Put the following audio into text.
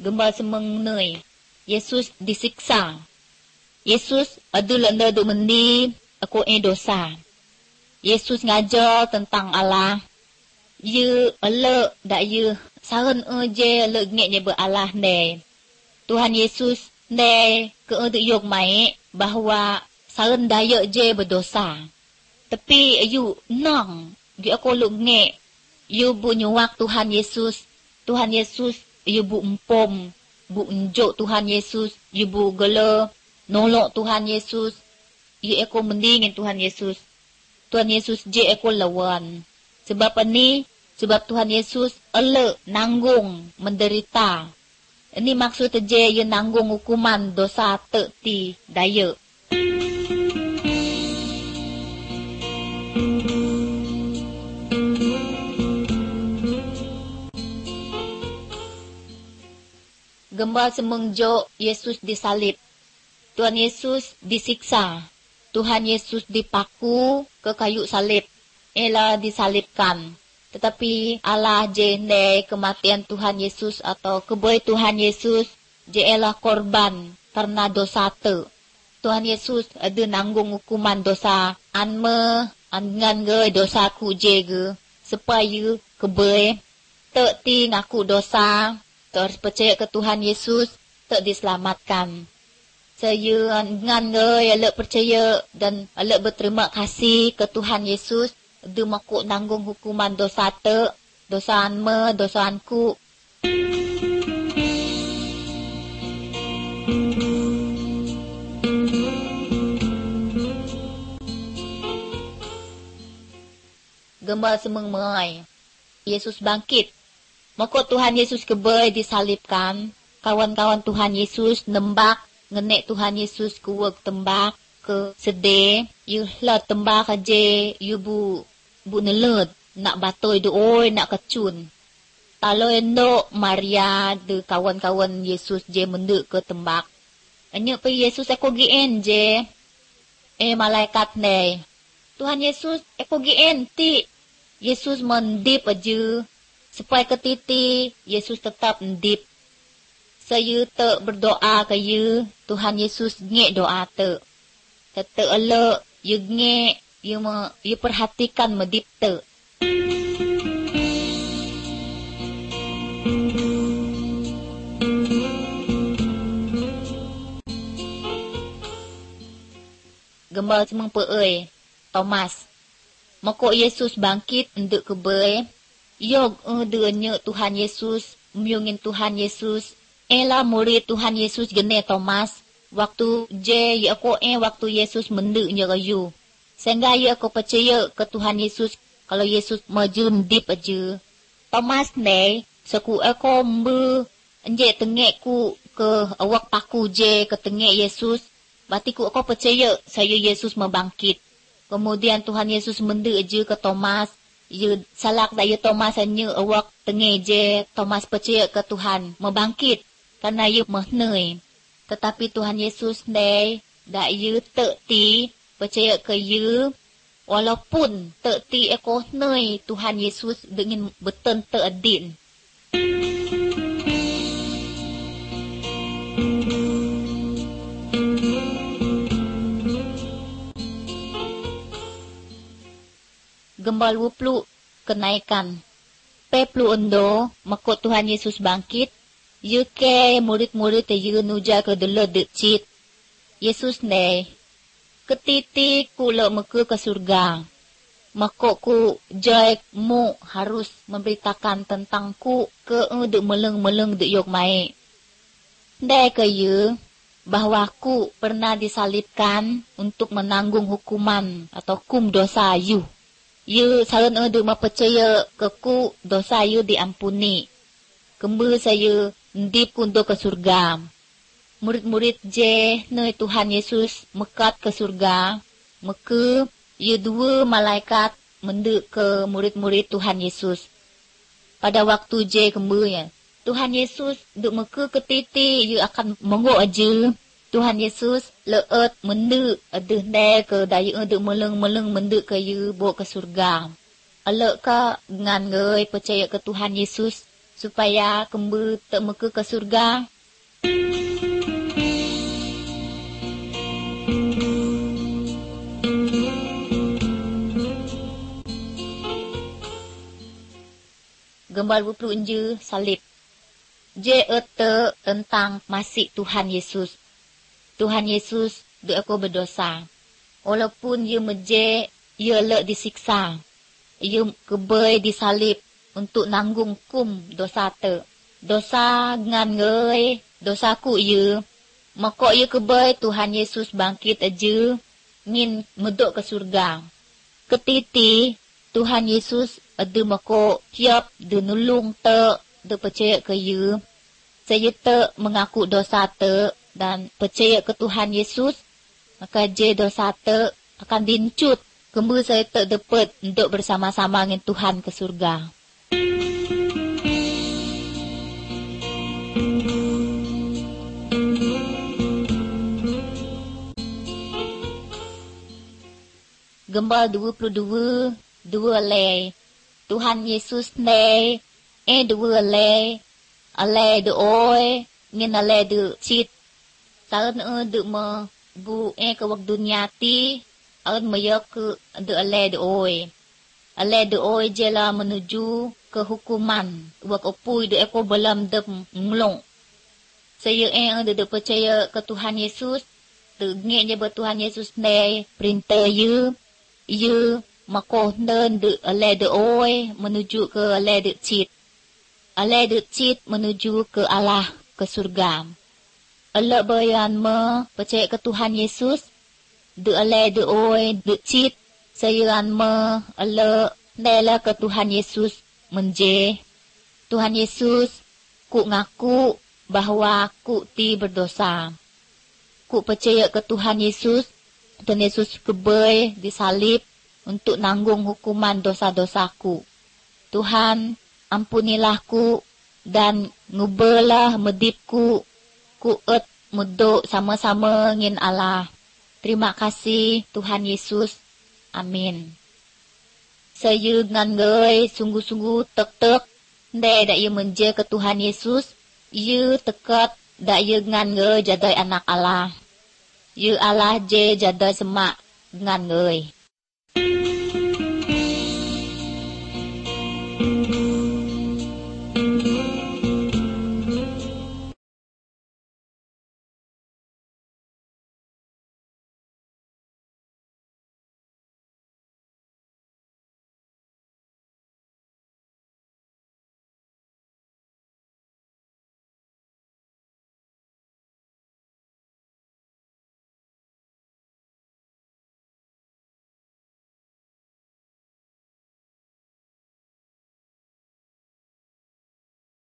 Gembal semengnei. Yesus disiksa. Yesus adalah nada mendi aku dosa. Yesus ngajar tentang Allah. Ye elok dak ye saran je elok ngek je Allah ne. Tuhan Yesus ne ke yok mai bahawa saran dayak je berdosa. Tapi ayu nang gi aku luk ngek you bu nyuak Tuhan Yesus. Tuhan Yesus you bu empom, bu unjuk Tuhan Yesus, you bu gela nolok Tuhan Yesus. You aku mendingin Tuhan Yesus. Tuhan Yesus je aku lawan. Sebab ini, sebab Tuhan Yesus elok nanggung menderita. Ini maksud je you nanggung hukuman dosa tekti daya. Gambar semengjok Yesus disalib. Tuhan Yesus disiksa. Tuhan Yesus dipaku ke kayu salib. Ialah disalibkan. Tetapi Allah je ne kematian Tuhan Yesus atau keboi Tuhan Yesus je ialah korban karena dosa te. Tuhan Yesus ada nanggung hukuman dosa anme angan ge dosa ku je ge supaya keboi tak ti ngaku dosa. Terus percaya ke Tuhan Yesus, tak diselamatkan. Saya ngan elok percaya dan elok berterima kasih ke Tuhan Yesus. Dia makuk nanggung hukuman dosa tak, dosa anme, dosa anku. Gambar semeng-mengai. Yesus bangkit. Maka Tuhan Yesus kebay disalibkan. Kawan-kawan Tuhan Yesus nembak. Ngenek Tuhan Yesus kuwag tembak ke sedih. You lot tembak aja. You bu nelud. Nak batoy doy, nak kecun. Talo endok Maria de kawan-kawan Yesus je menduk ke tembak. Anyak pe Yesus aku gien je. Malaikat ne. Tuhan Yesus aku gien ti. Yesus mendip aja. Supaya ketiti, Yesus tetap mendip. Saya tak berdoa ke you, Tuhan Yesus ngek doa tak. Tetap elok, you ngek, you perhatikan mendip tak. Gembal semang peoi, Thomas. Maka Yesus bangkit untuk kebay. Yog duanya Tuhan Yesus, myungin Tuhan Yesus. Ela murid Tuhan Yesus gene Thomas. Waktu je aku waktu Yesus menduknya kayu. Sehingga aku percaya ke Tuhan Yesus kalau Yesus maju mendip aja. Thomas ne, seku aku enje tengekku ke awak paku je ke tengek Yesus. Batiku aku percaya saya Yesus membangkit. Kemudian Tuhan Yesus menduk aja ke Thomas. You salak dak you Thomas hanya awak tengah je Thomas percaya ke Tuhan membangkit karena you mehnei. Tetapi Tuhan Yesus ne dak you tekti percaya ke you walaupun tekti aku nei Tuhan Yesus dengan betul teadin. Gembal wuplu kenaikan. Peplu ondo, makot Tuhan Yesus bangkit. Yuke murid-murid te nuja ke delo dekcit. Yesus ne, ketiti ku lo meku ke surga. Makot ku jai mu harus memberitakan tentang ku ke dek meleng-meleng dek yok mai. Dai ke you, bahwa ku pernah disalibkan untuk menanggung hukuman atau hukum dosa you. You saran untuk mempercaya ke ku dosa you diampuni. Kembali saya ndip untuk ke surga. Murid-murid je nai Tuhan Yesus mekat ke surga. Maka you dua malaikat menduk ke murid-murid Tuhan Yesus. Pada waktu je kembali Tuhan Yesus duk meka ke titi you akan mengok aja. Tuhan Yesus leet menduk aduh ne ke daya duk meleng-meleng menduk ke you bawa ke surga. Alek ka ngan ngeuy percaya ke Tuhan Yesus supaya kembu tak muka ke surga. Gembal buplu enje salib. Je ete tentang masih Tuhan Yesus. Tuhan Yesus duk aku berdosa. Walaupun ia meje, ia lek disiksa. Ia kebai disalib untuk nanggung kum dosa te. Dosa ngan ngei, dosa ku ia. Maka ia kebai Tuhan Yesus bangkit aja, ngin medok ke surga. Ketiti Tuhan Yesus ada maka tiap de nulung te, de percaya ke ia. Saya te mengaku dosa te dan percaya ke Tuhan Yesus, maka je dosa te akan dincut. Kembu saya te dapat untuk bersama-sama dengan Tuhan ke surga. Gembal 22, 2 lei. Tuhan Yesus ne, dua lei. Ale de oi, ngin ale de cit. Saran de me bu ke wak dunia ti, aun mayak ke de ale de oi. Ale de oi jela menuju ke hukuman. Wak opui de eko belam de nglong. Saya de percaya ke Tuhan Yesus, de ngin je Tuhan Yesus ne perintah ye. Ye makoh nen de ale de oi menuju ke ale de cit. Ale de cit menuju ke Allah, ke surga. Ale bayan me percaya ke Tuhan Yesus. De ale de oi de cit. Sayan me ale nela ke Tuhan Yesus menje. Tuhan Yesus ku ngaku bahwa ku ti berdosa. Ku percaya ke Tuhan Yesus. Dan Yesus kebai disalib untuk nanggung hukuman dosa-dosaku. Tuhan, ampunilah ku dan ngubalah medipku, ku muduk sama-sama ngin Allah. Terima kasih Tuhan Yesus. Amin. Saya ngan gay sungguh-sungguh tek-tek, nday dak ye menje ke Tuhan Yesus, ye tekat dak ye ngan gay jadai anak Allah. Ye Allah je jadai semak ngan gay.